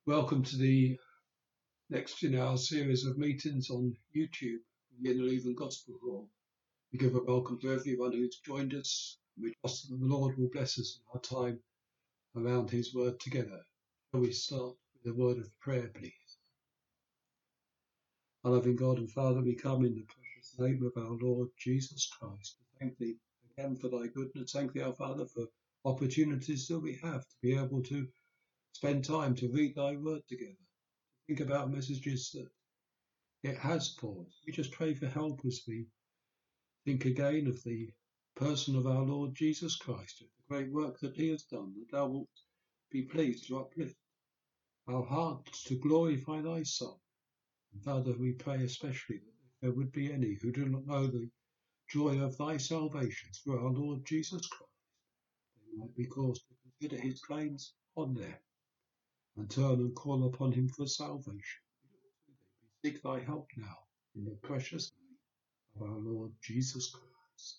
Welcome to the next in our series of meetings on YouTube, the Innerleithen Gospel Hall. We give a welcome to everyone who's joined us. We trust that the Lord will bless us in our time around His Word together. Shall we start with a word of prayer, please? Our loving God and Father, we come in the precious name of our Lord Jesus Christ to thank Thee again for Thy goodness. Thank Thee, our Father, for opportunities that we have to be able to spend time to read Thy Word together. Think about messages that it has paused. We just pray for help as we think again of the person of our Lord Jesus Christ, of the great work that He has done, that Thou wilt be pleased to uplift our hearts to glorify Thy Son. And Father, we pray especially that if there would be any who do not know the joy of Thy salvation through our Lord Jesus Christ, they might be caused to consider His claims on them and turn and call upon Him for salvation. We seek Thy help now in the precious name of our Lord Jesus Christ.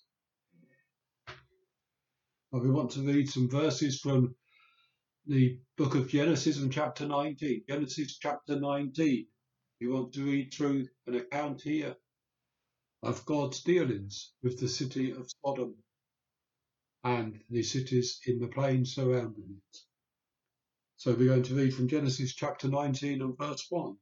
Well, we want to read some verses from the book of Genesis and chapter 19. Genesis chapter 19. We want to read through an account here of God's dealings with the city of Sodom and the cities in the plain surrounding it. So we're going to read from Genesis chapter 19 and verse 1.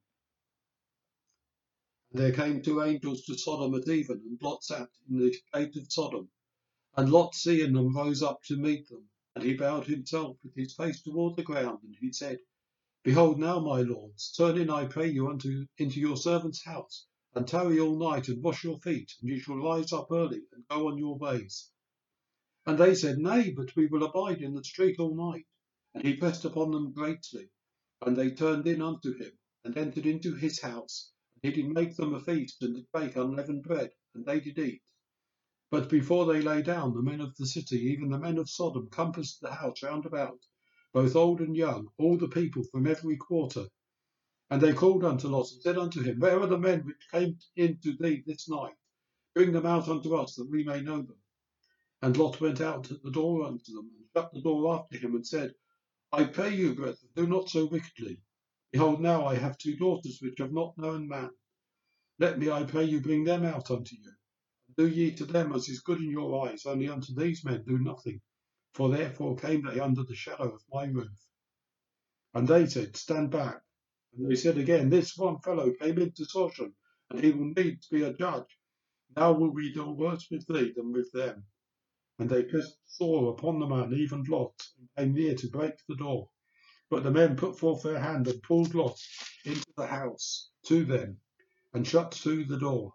There came two angels to Sodom at even, and Lot sat in the gate of Sodom. And Lot, seeing them, rose up to meet them. And he bowed himself with his face toward the ground, and he said, Behold now, my lords, turn in, I pray you, into your servant's house, and tarry all night, and wash your feet, and you shall rise up early, and go on your ways. And they said, Nay, but we will abide in the street all night. And he pressed upon them greatly. And they turned in unto him, and entered into his house. And he did make them a feast, and did bake unleavened bread, and they did eat. But before they lay down, the men of the city, even the men of Sodom, compassed the house round about, both old and young, all the people from every quarter. And they called unto Lot, and said unto him, Where are the men which came in to thee this night? Bring them out unto us, that we may know them. And Lot went out at the door unto them, and shut the door after him, and said, I pray you, brethren, do not so wickedly. Behold, now I have two daughters which have not known man. Let me, I pray you, bring them out unto you. Do ye to them as is good in your eyes, only unto these men do nothing. For therefore came they under the shadow of my roof. And they said, Stand back. And they said again, This one fellow came into Shoshan, and he will need to be a judge. Now will we do worse with thee than with them. And they pressed sore upon the man, even Lot, and came near to break the door. But the men put forth their hand and pulled Lot into the house to them, and shut to the door.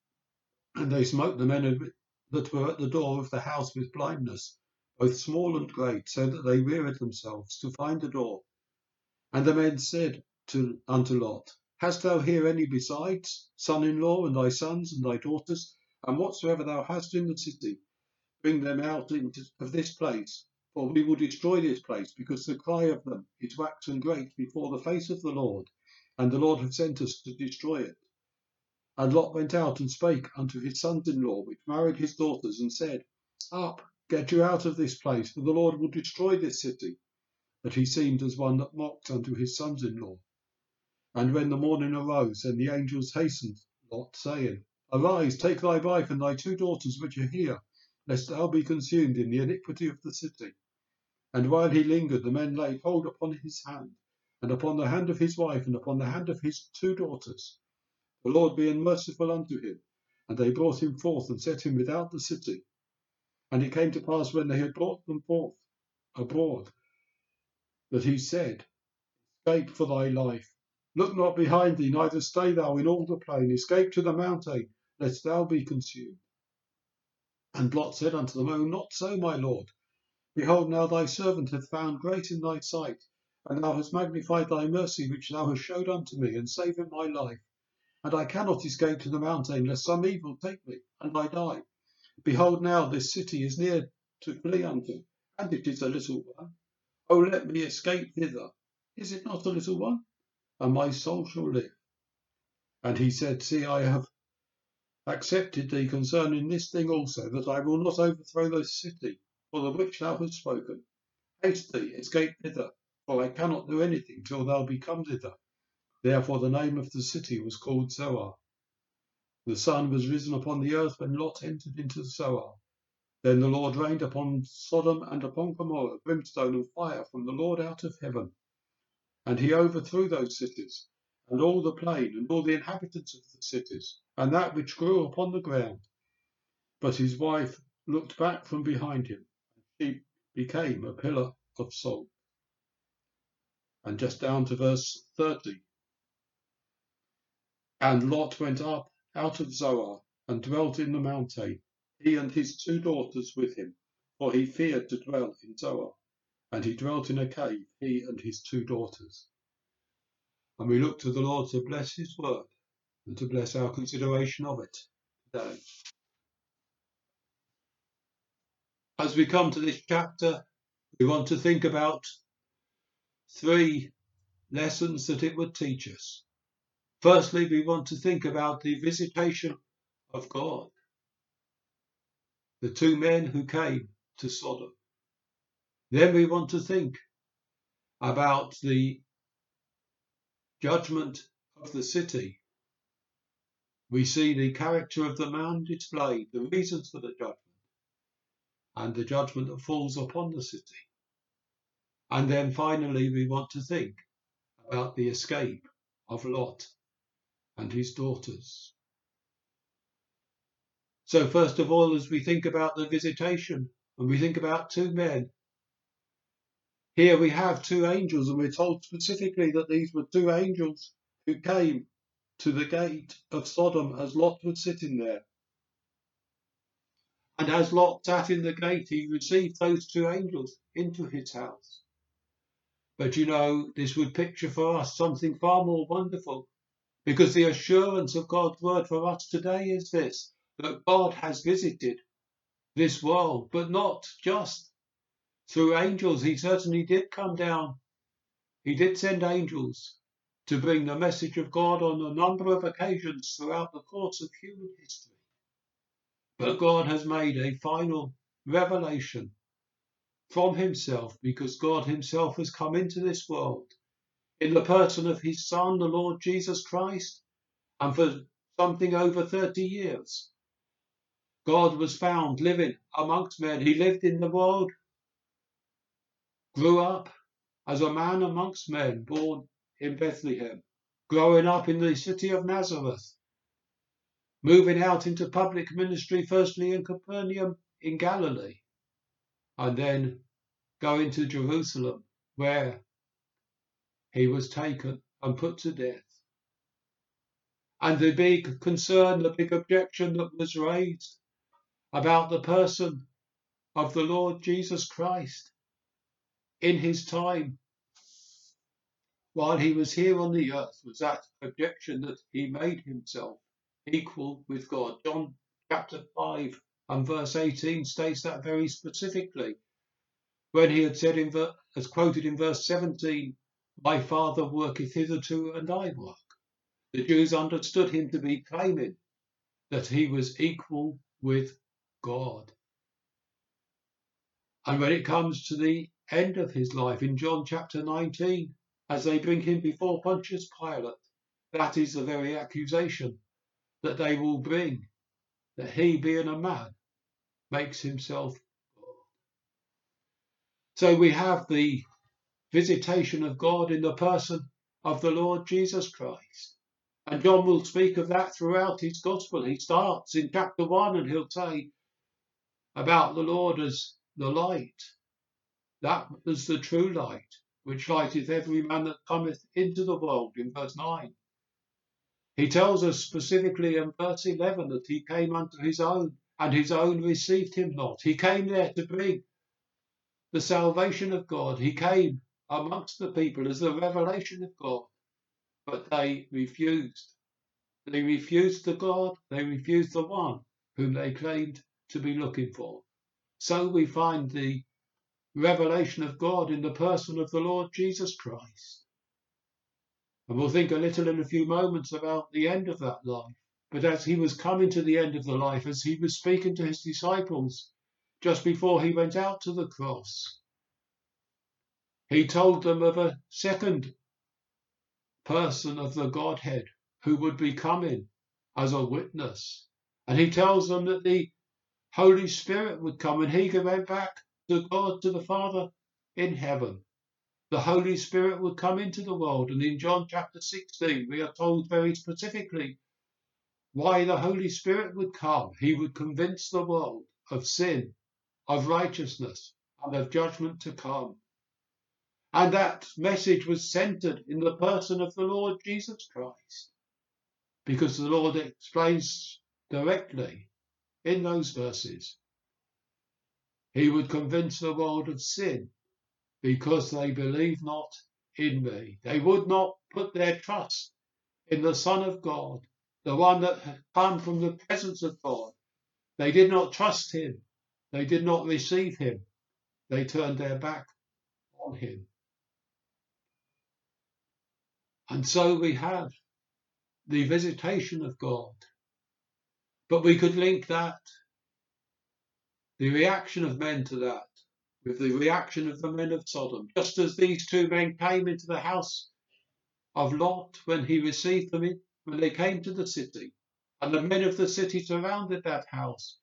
And they smote the men that were at the door of the house with blindness, both small and great, so that they wearied themselves to find the door. And the men said unto Lot, Hast thou here any besides, son-in-law, and thy sons, and thy daughters, and whatsoever thou hast in the city? Bring them out of this place, for we will destroy this place, because the cry of them is waxen great before the face of the Lord, and the Lord hath sent us to destroy it. And Lot went out and spake unto his sons-in-law, which married his daughters, and said, Up, get you out of this place, for the Lord will destroy this city. But he seemed as one that mocked unto his sons-in-law. And when the morning arose, then the angels hastened Lot, saying, Arise, take thy wife and thy two daughters which are here, lest thou be consumed in the iniquity of the city. And while he lingered, the men laid hold upon his hand, and upon the hand of his wife, and upon the hand of his two daughters, the Lord being merciful unto him. And they brought him forth, and set him without the city. And it came to pass, when they had brought them forth abroad, that he said, Escape for thy life. Look not behind thee, neither stay thou in all the plain. Escape to the mountain, lest thou be consumed. And Lot said unto them, O, not so, my lord. Behold, now thy servant hath found grace in thy sight, and thou hast magnified thy mercy which thou hast showed unto me, and saved my life. And I cannot escape to the mountain, lest some evil take me, and I die. Behold, now this city is near to flee unto, and it is a little one. O let me escape thither. Is it not a little one? And my soul shall live. And he said, See, I have accepted thee concerning this thing also, that I will not overthrow this city, for the which thou hast spoken. Haste thee, escape thither, for I cannot do anything till thou be come thither. Therefore the name of the city was called Zoar. The sun was risen upon the earth when Lot entered into Zoar. Then the Lord rained upon Sodom and upon Gomorrah brimstone and fire from the Lord out of heaven. And he overthrew those cities, and all the plain, and all the inhabitants of the cities, and that which grew upon the ground. But his wife looked back from behind him, and she became a pillar of salt. And just down to verse 30. And Lot went up out of Zoar, and dwelt in the mountain, he and his 2 daughters with him, for he feared to dwell in Zoar. And he dwelt in a cave, he and his 2 daughters. And we look to the Lord to bless his word, and to bless our consideration of it today. As we come to this chapter, we want to think about 3 lessons that it would teach us. Firstly, we want to think about the visitation of God. The 2 men who came to Sodom. Then we want to think about the judgment of the city. We see the character of the man displayed, the reasons for the judgment, and the judgment that falls upon the city. And then finally we want to think about the escape of Lot and his daughters. So first of all, as we think about the visitation, and we think about 2 men, here we have 2 angels, and we're told specifically that these were 2 angels who came to the gate of Sodom as Lot was sitting there. And as Lot sat in the gate, he received those 2 angels into his house. But you know, this would picture for us something far more wonderful, because the assurance of God's word for us today is this, that God has visited this world, but not just through angels. He certainly did come down. He did send angels to bring the message of God on a number of occasions throughout the course of human history. But God has made a final revelation from himself, because God himself has come into this world in the person of his Son, the Lord Jesus Christ. And for something over 30 years, God was found living amongst men. He lived in the world, grew up as a man amongst men, born in Bethlehem, growing up in the city of Nazareth, moving out into public ministry, firstly in Capernaum in Galilee, and then going to Jerusalem, where he was taken and put to death. And the big concern, the big objection that was raised about the person of the Lord Jesus Christ in his time, while he was here on the earth, was that objection that he made himself equal with God. John chapter 5 and verse 18 states that very specifically, when he had said, as quoted in verse 17, "My Father worketh hitherto, and I work." The Jews understood him to be claiming that he was equal with God. And when it comes to the end of his life, in John chapter 19, as they bring him before Pontius Pilate, that is the very accusation that they will bring, that he, being a man, makes himself God. So we have the visitation of God in the person of the Lord Jesus Christ. And John will speak of that throughout his gospel. He starts in chapter 1 and he'll say about the Lord as the light. That is the true light, which lighteth every man that cometh into the world, in verse 9. He tells us specifically in verse 11 that he came unto his own, and his own received him not. He came there to bring the salvation of God. He came amongst the people as the revelation of God, but they refused. They refused the God, they refused the one whom they claimed to be looking for. So we find the revelation of God in the person of the Lord Jesus Christ. And we'll think a little in a few moments about the end of that life. But as he was coming to the end of the life, as he was speaking to his disciples just before he went out to the cross, He told them of a second person of the Godhead who would be coming as a witness. And he tells them that the Holy Spirit would come and he went back to God, to the Father in heaven. The Holy Spirit would come into the world. And in John chapter 16, we are told very specifically why the Holy Spirit would come. He would convince the world of sin, of righteousness, and of judgment to come. And that message was centered in the person of the Lord Jesus Christ, because the Lord explains directly in those verses. He would convince the world of sin because they believe not in me. They would not put their trust in the Son of God, the one that had come from the presence of God. They did not trust him. They did not receive him. They turned their back on him. And so we have the visitation of God. But we could link that, the reaction of men to that, with the reaction of the men of Sodom. Just as these two men came into the house of Lot when he received them, when they came to the city, and the men of the city surrounded that house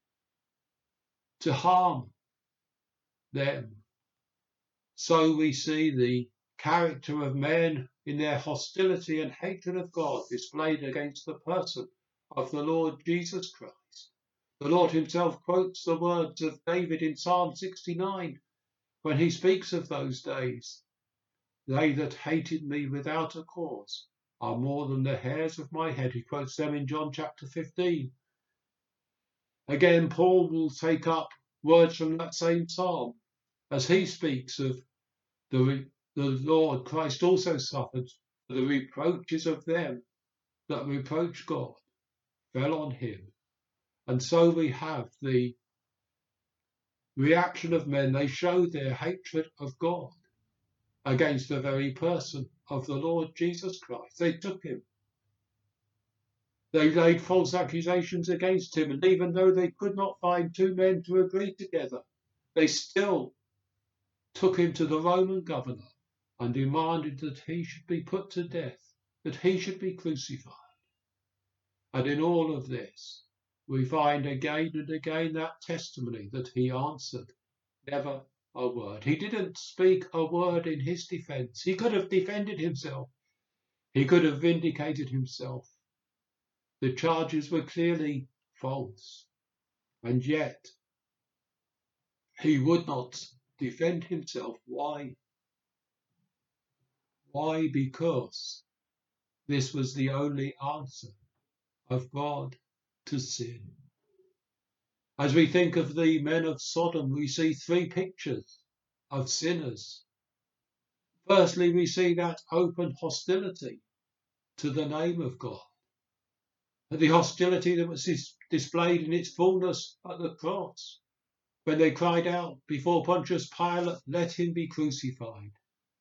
to harm them. So we see the character of men in their hostility and hatred of God displayed against the person of the Lord Jesus Christ. The Lord himself quotes the words of David in Psalm 69 when he speaks of those days. They that hated me without a cause are more than the hairs of my head. He quotes them in John chapter 15. Again, Paul will take up words from that same psalm as he speaks of the Lord Christ also suffered for the reproaches of them that reproach God fell on him. And so we have the reaction of men. They showed their hatred of God against the very person of the Lord Jesus Christ. They took him. They laid false accusations against him, and even though they could not find two men to agree together, they still took him to the Roman governor and demanded that he should be put to death, that he should be crucified. And in all of this, we find again and again that testimony that he answered never a word. He didn't speak a word in his defense. He could have defended himself. He could have vindicated himself. The charges were clearly false, and yet he would not defend himself. Why? Why? Because this was the only answer of God to sin. As we think of the men of Sodom, we see three pictures of sinners. Firstly, we see that open hostility to the name of God. The hostility that was displayed in its fullness at the cross, when they cried out before Pontius Pilate, "Let him be crucified."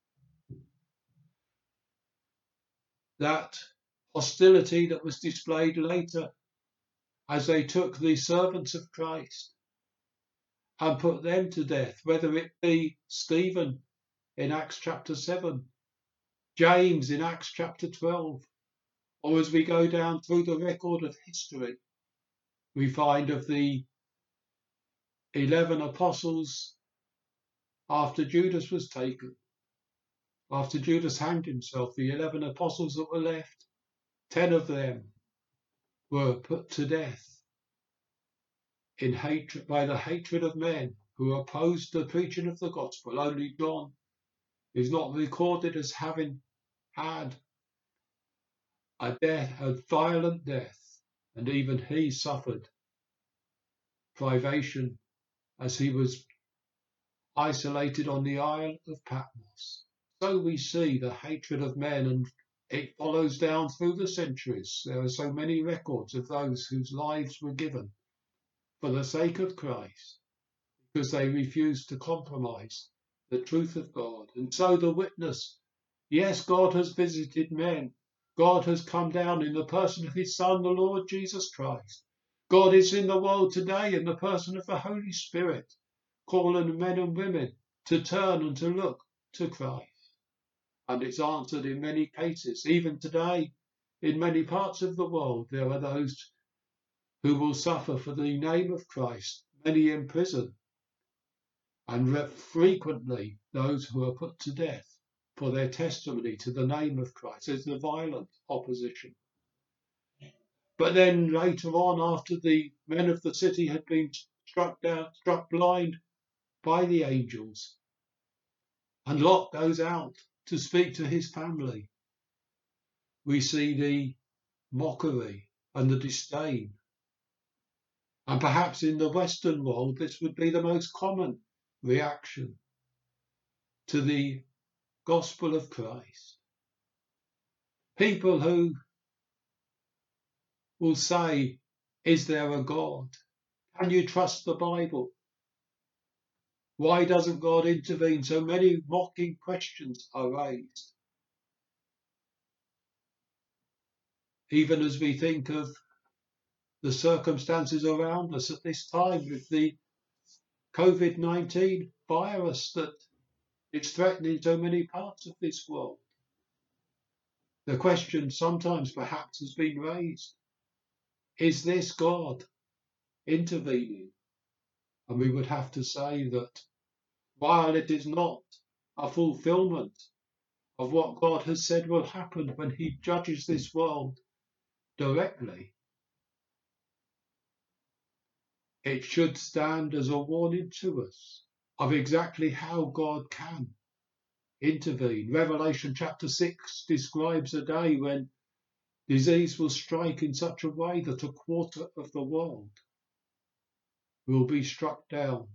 That hostility that was displayed later as they took the servants of Christ and put them to death, whether it be Stephen in Acts chapter 7, James in Acts chapter 12, or as we go down through the record of history, we find of the 11 apostles after Judas was taken, after Judas hanged himself, the 11 apostles that were left, 10 of them were put to death in hatred, by the hatred of men who opposed the preaching of the gospel. Only John is not recorded as having had a violent death, and even he suffered privation as he was isolated on the Isle of Patmos. So we see the hatred of men, and it follows down through the centuries. There are so many records of those whose lives were given for the sake of Christ, because they refused to compromise the truth of God. And so the witness, yes, God has visited men. God has come down in the person of his Son, the Lord Jesus Christ. God is in the world today in the person of the Holy Spirit, calling men and women to turn and to look to Christ. And it's answered in many cases. Even today, in many parts of the world, there are those who will suffer for the name of Christ, many in prison, and frequently those who are put to death for their testimony to the name of Christ. There's the violent opposition. But then later on, after the men of the city had been struck blind by the angels, and Lot goes out to speak to his family, we see the mockery and the disdain. And perhaps in the Western world, this would be the most common reaction to the gospel of Christ. People who will say, is there a God? Can you trust the Bible? Why doesn't God intervene? So many mocking questions are raised. Even as we think of the circumstances around us at this time with the COVID-19 virus that is threatening so many parts of this world. The question sometimes perhaps has been raised, is this God intervening? And we would have to say that while it is not a fulfillment of what God has said will happen when he judges this world directly, it should stand as a warning to us of exactly how God can intervene. Revelation chapter 6 describes a day when disease will strike in such a way that a quarter of the world will be struck down.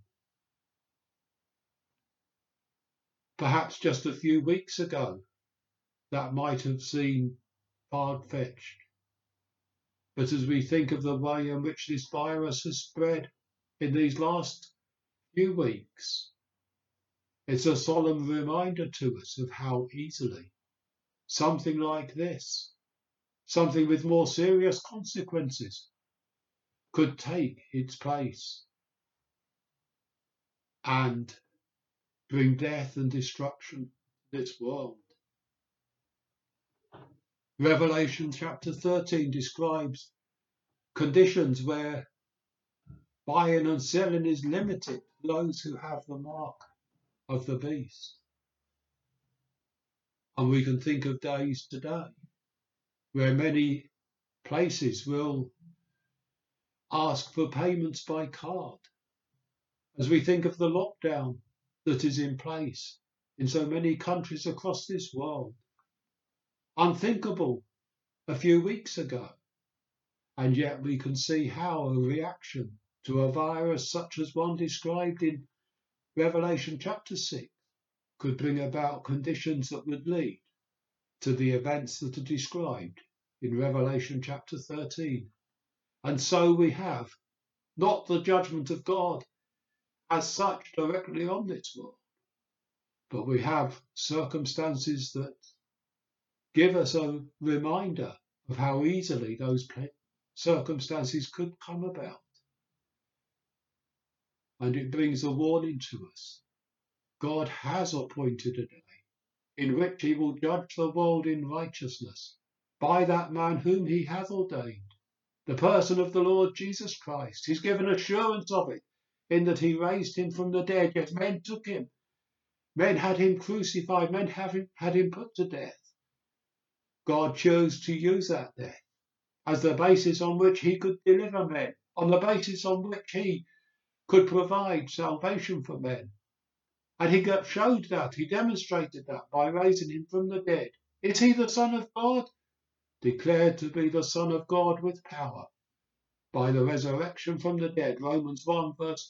Perhaps just a few weeks ago, that might have seemed far-fetched. But as we think of the way in which this virus has spread in these last few weeks, it's a solemn reminder to us of how easily something like this, something with more serious consequences, could take its place and bring death and destruction to this world. Revelation chapter 13 describes conditions where buying and selling is limited to those who have the mark of the beast. And we can think of days today where many places will ask for payments by card. As we think of the lockdown that is in place in so many countries across this world, unthinkable a few weeks ago. And yet we can see how a reaction to a virus such as one described in Revelation chapter 6 could bring about conditions that would lead to the events that are described in Revelation chapter 13. And so we have not the judgment of God as such directly on this world, but we have circumstances that give us a reminder of how easily those circumstances could come about. And it brings a warning to us. God has appointed a day in which he will judge the world in righteousness by that man whom he hath ordained, the person of the Lord Jesus Christ. He's given assurance of it in that he raised him from the dead, yet men took him. Men had him crucified, men had him put to death. God chose to use that death as the basis on which he could deliver men, on the basis on which he could provide salvation for men. And he showed that, he demonstrated that by raising him from the dead. Is he the Son of God? Declared to be the Son of God with power by the resurrection from the dead. Romans 1 verse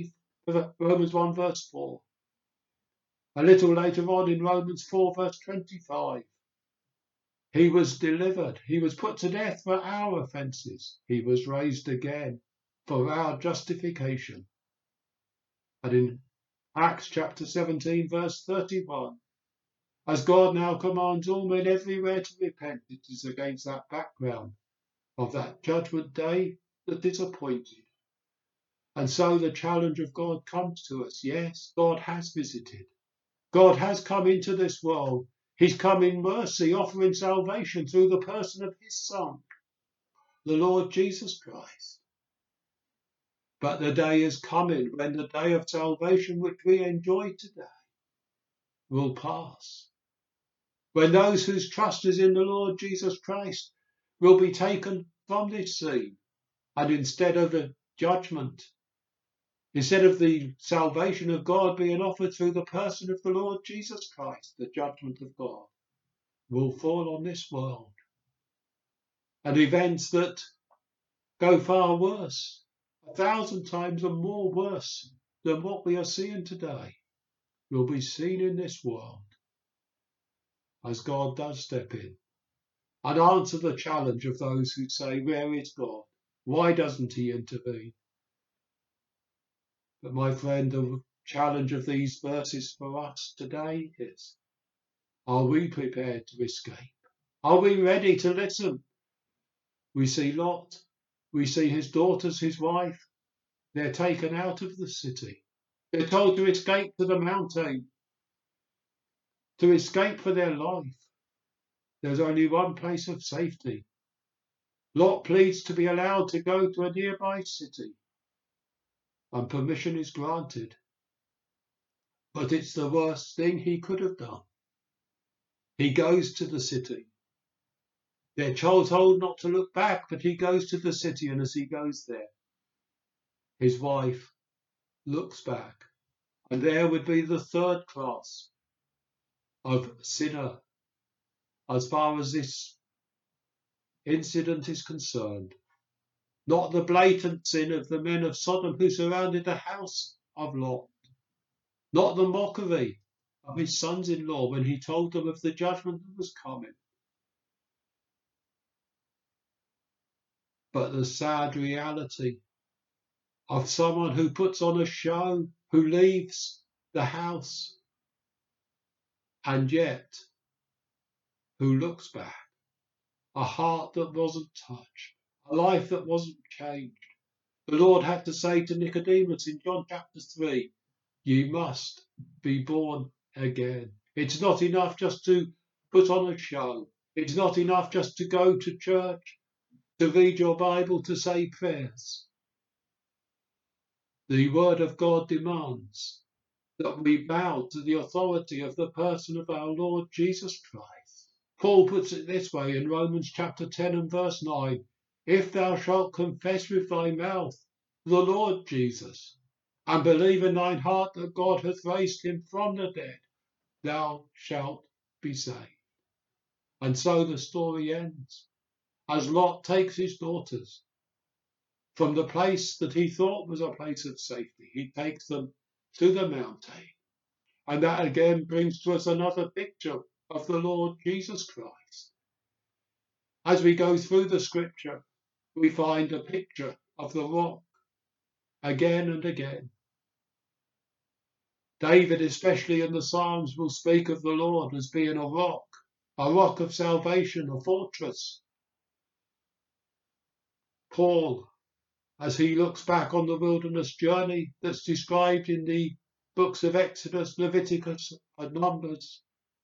4. A little later on in Romans 4 verse 25. He was delivered. He was put to death for our offences. He was raised again for our justification. And in Acts chapter 17 verse 31, as God now commands all men everywhere to repent, it is against that background of that judgment day that is appointed. And so the challenge of God comes to us. Yes, God has visited. God has come into this world. He's come in mercy, offering salvation through the person of his Son, the Lord Jesus Christ. But the day is coming when the day of salvation which we enjoy today will pass. When those whose trust is in the Lord Jesus Christ will be taken from this scene, and instead of the judgment, instead of the salvation of God being offered through the person of the Lord Jesus Christ, the judgment of God will fall on this world. And events that go far worse, 1,000 times and more worse than what we are seeing today, will be seen in this world as God does step in and answer the challenge of those who say, where is God? Why doesn't he intervene? But my friend, the challenge of these verses for us today is, are we prepared to escape? Are we ready to listen? We see Lot, we see his daughters, his wife, they're taken out of the city. They're told to escape to the mountain, to escape for their life. There's only one place of safety. Lot pleads to be allowed to go to a nearby city, and permission is granted. But it's the worst thing he could have done. He goes to the city. They're told not to look back, but he goes to the city, and as he goes there, his wife looks back, and there would be the third class of sinner as far as this incident is concerned. Not the blatant sin of the men of Sodom who surrounded the house of Lot, not the mockery of his sons-in-law when he told them of the judgment that was coming, but the sad reality of someone who puts on a show, who leaves the house, and yet who looks back, a heart that wasn't touched, a life that wasn't changed. The Lord had to say to Nicodemus in John chapter 3, you must be born again. It's not enough just to put on a show. It's not enough just to go to church, to read your Bible, to say prayers. The Word of God demands that we bow to the authority of the person of our Lord Jesus Christ. Paul puts it this way in Romans chapter 10 and verse 9, if thou shalt confess with thy mouth the Lord Jesus, and believe in thine heart that God hath raised him from the dead, thou shalt be saved. And so the story ends, as Lot takes his daughters from the place that he thought was a place of safety. He takes them to the mountain. And that again brings to us another picture of the Lord Jesus Christ. As we go through the scripture, we find a picture of the rock again and again. David, especially in the Psalms, will speak of the Lord as being a rock of salvation, a fortress. Paul, as he looks back on the wilderness journey that's described in the books of Exodus, Leviticus, and Numbers,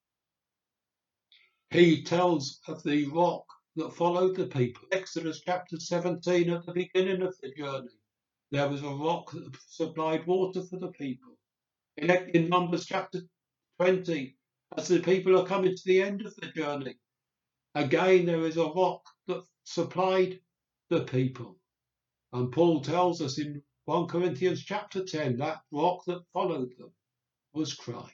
he tells of the rock that followed the people. Exodus chapter 17, at the beginning of the journey, there was a rock that supplied water for the people. In Numbers chapter 20, as the people are coming to the end of the journey, again there is a rock that supplied the people. And Paul tells us in 1 Corinthians chapter 10, that rock that followed them was Christ.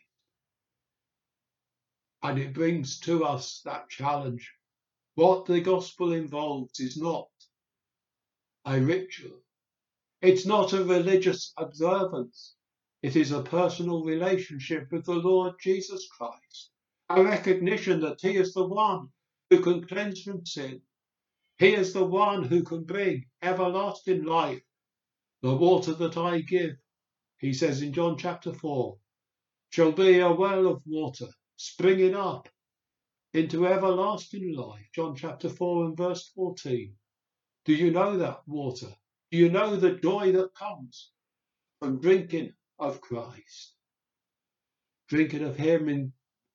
And it brings to us that challenge. What the gospel involves is not a ritual. It's not a religious observance. It is a personal relationship with the Lord Jesus Christ. A recognition that he is the one who can cleanse from sin. He is the one who can bring everlasting life. The water that I give, he says in John chapter 4, shall be a well of water springing up into everlasting life. John chapter 4 and verse 14. Do you know that water? Do you know the joy that comes from drinking of Christ? thinking of him in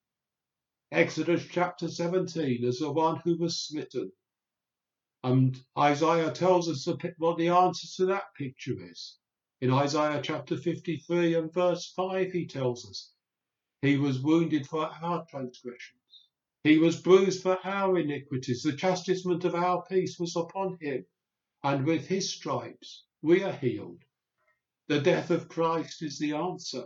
Exodus chapter 17 as the one who was smitten. And Isaiah tells us what the answer to that picture is. In Isaiah chapter 53 and verse 5, he tells us, he was wounded for our transgressions. He was bruised for our iniquities. The chastisement of our peace was upon him, and with his stripes we are healed. The death of Christ is the answer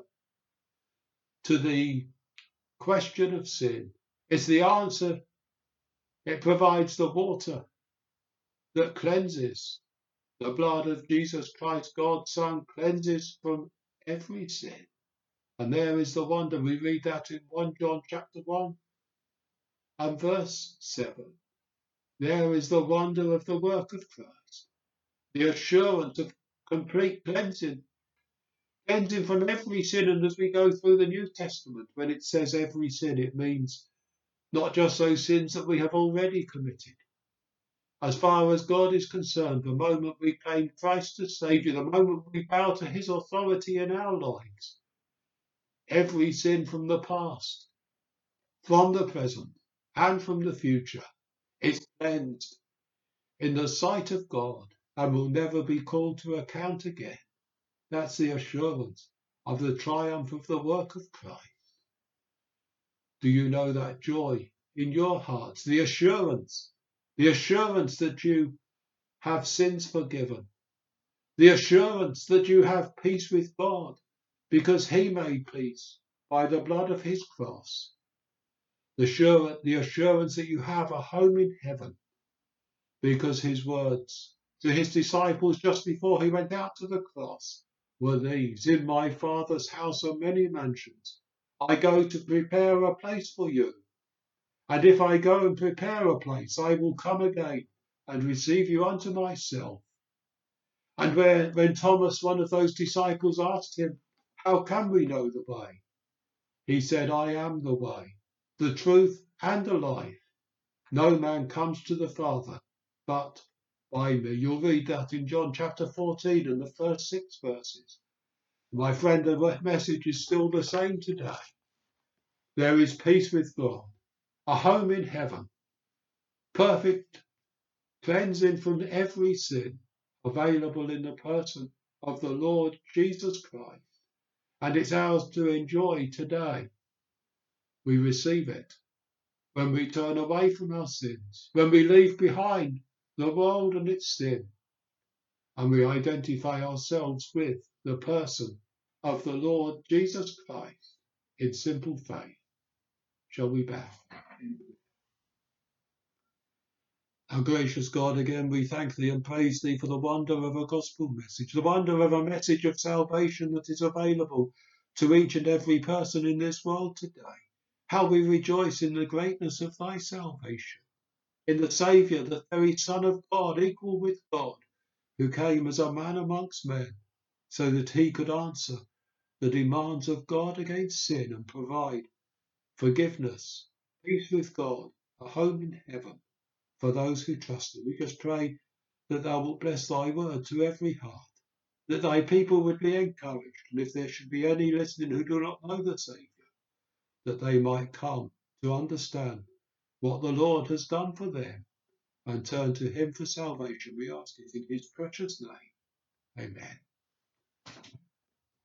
to the question of sin. It's the answer. It provides the water that cleanses. The blood of Jesus Christ, God's Son, cleanses from every sin. And there is the wonder. We read that in 1 John chapter 1 and verse 7. There is the wonder of the work of Christ, the assurance of complete cleansing from every sin. And as we go through the New Testament, when it says every sin, it means not just those sins that we have already committed. As far as God is concerned, the moment we claim Christ as Saviour, the moment we bow to his authority in our lives, every sin from the past, from the present, and from the future is cleansed in the sight of God and will never be called to account again. That's the assurance of the triumph of the work of Christ. Do you know that joy in your hearts? The assurance that you have sins forgiven. The assurance that you have peace with God because he made peace by the blood of his cross. The assurance that you have a home in heaven because his words to his disciples just before he went out to the cross were these: in my Father's house are many mansions. I go to prepare a place for you. And if I go and prepare a place, I will come again and receive you unto myself. And when Thomas, one of those disciples, asked him, how can we know the way? He said, I am the way, the truth, and the life. No man comes to the Father but by me. You'll read that in John chapter 14 and the first 6 verses. My friend, the message is still the same today. There is peace with God, a home in heaven, perfect cleansing from every sin, available in the person of the Lord Jesus Christ. And it's ours to enjoy today. We receive it when we turn away from our sins, when we leave behind the world and its sin, and we identify ourselves with the person of the Lord Jesus Christ in simple faith. Shall we bow? Our gracious God, again we thank thee and praise thee for the wonder of a gospel message, the wonder of a message of salvation that is available to each and every person in this world today. How we rejoice in the greatness of thy salvation, in the Saviour, the very Son of God, equal with God, who came as a man amongst men, so that he could answer the demands of God against sin and provide forgiveness, peace with God, a home in heaven for those who trust him. We just pray that thou wilt bless thy word to every heart, that thy people would be encouraged, and if there should be any listening who do not know the Saviour, that they might come to understand what the Lord has done for them and turn to him for salvation. We ask it in his precious name. Amen.